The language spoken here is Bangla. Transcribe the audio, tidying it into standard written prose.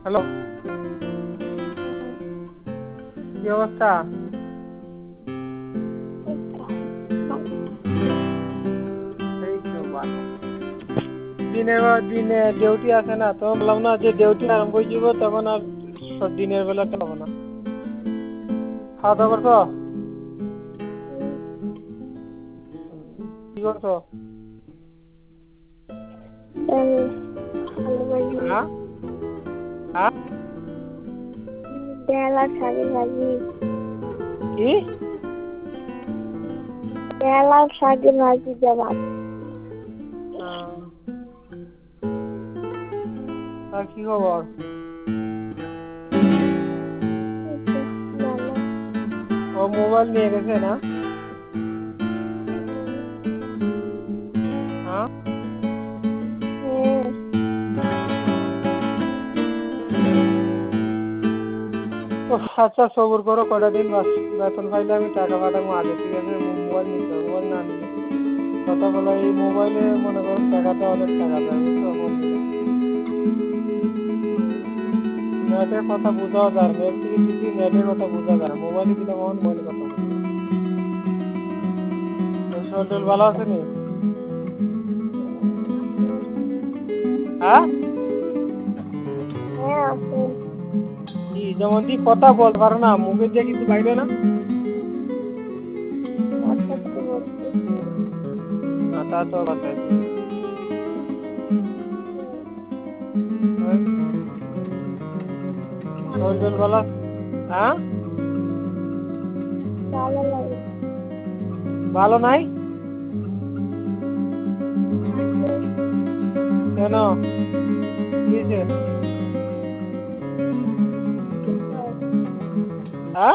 হ্যালো, কি অবস্থা? এই তো ভালো। দিনে ডিউটি আছে না, তো বললাম না যে ডিউটি আরম্ভ হয়ে যাব, তখন আর দিনের বেলা পাবো না। খাওয়া দাওয়া করছো? কি করছো? হ্যাঁ হ্যাঁ, ডাল আর শাকের ভাজি। কি? ডাল আর শাকের ভাজি দেওয়া। আর কি খবর? ভালো। ও মোবাইল নিয়ে গেছে না? হ্যাঁ, আচ্ছা সবুর করো, কটা দিন বেতন পাইলে আমি টাকা পাঠাবো আগে, ঠিক আছে? মোবাইল নিতে হবে, মোবাইল না নিলে কথা বলা, এই মোবাইলে মনে করেন টাকাটা অনেক টাকা দেয়, বুঝছো? নেটের কথা বোঝাও যায়, নেট থেকে ঠিকই নেটের কথা বোঝা যায়, মোবাইলে দিলে কখন মোবাইলের কথা বুঝবে। শরীর ভালো আছে নি? হ্যাঁ, কি যেমন দি কথা বলতে পারো না, মুখে দিয়ে কিছু বাইরে না? না, তা তো কথা শরীর ভালো। হ্যাঁ, ভালো লাগে। ভালো নাই কেন? কি হয়েছে?